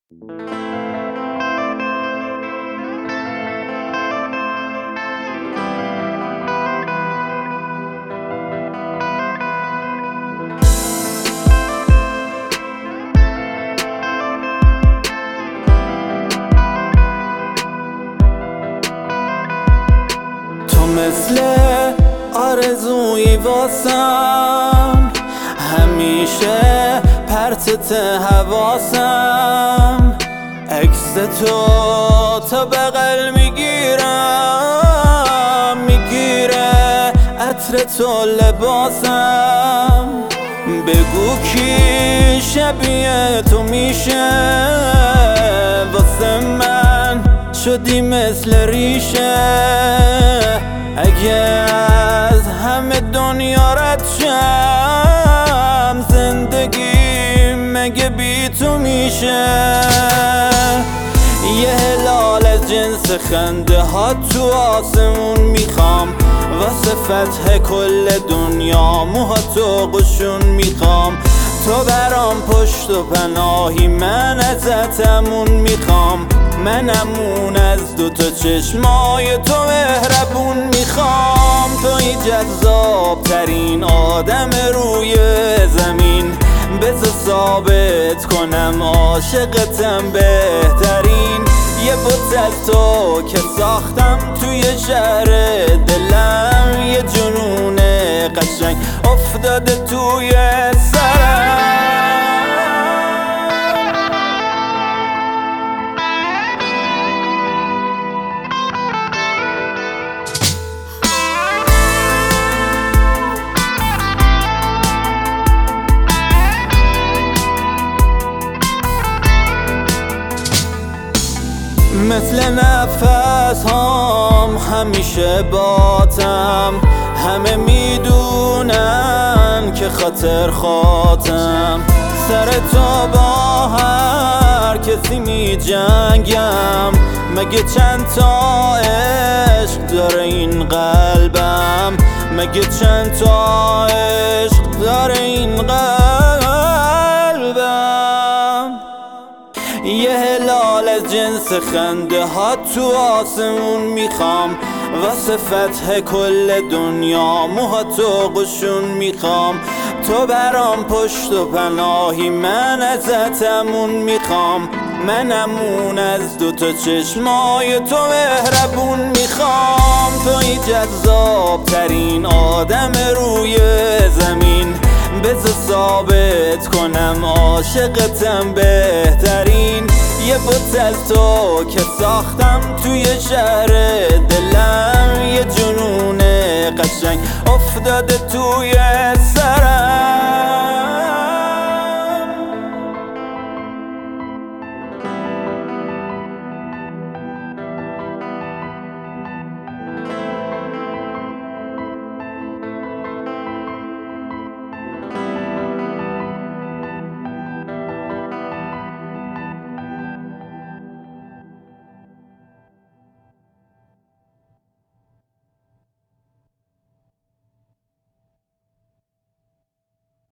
تو مثل آرزوی واسم، همیشه پرتت حواسم. عکس تو تا بغل میگیره عطر تو لباسم. بگو کی شبیه تو میشه، واسه من شدی مثل ریشه. اگه از همه دنیا رد شم، زندگی مگه بی تو میشه؟ یه هلال از جنس خنده ها تو آسمون میخوام، واسه فتح کل دنیا موهاتو قشون میخوام. تو برام پشت و پناهی، من ازت امون میخوام. من امون از دوتا چشمای تو مهربون میخوام. توی جذاب ترین آدم روی زمین، بذار ثابت کنم عاشقتم بهترین. یه بت از تو که ساختم توی شهر دلم، یه جنون قشنگ افتاده توی سرم. مثل نفس هام همیشه باتم، همه میدونن که خاطر خاطم. سر تو با هر کسی می جنگم، مگه چند تا عشق داره این قلبم؟ مگه چند تا عشق داره این قلبم؟ یه هلال از جنس خنده ها تو آسمون میخوام، واسه فتح کل دنیا موهاتو قشون میخوام. تو برام پشت و پناهی، من ازت امون میخوام. من امون از دوتا چشمای تو مهربون میخوام. توی جذاب ترین آدم روی زمین، بذار ثابت کنم عاشقتم بهترین. یه بت از تو که ساختم توی شهر دلم، یه جنون قشنگ افتاده توی سرم.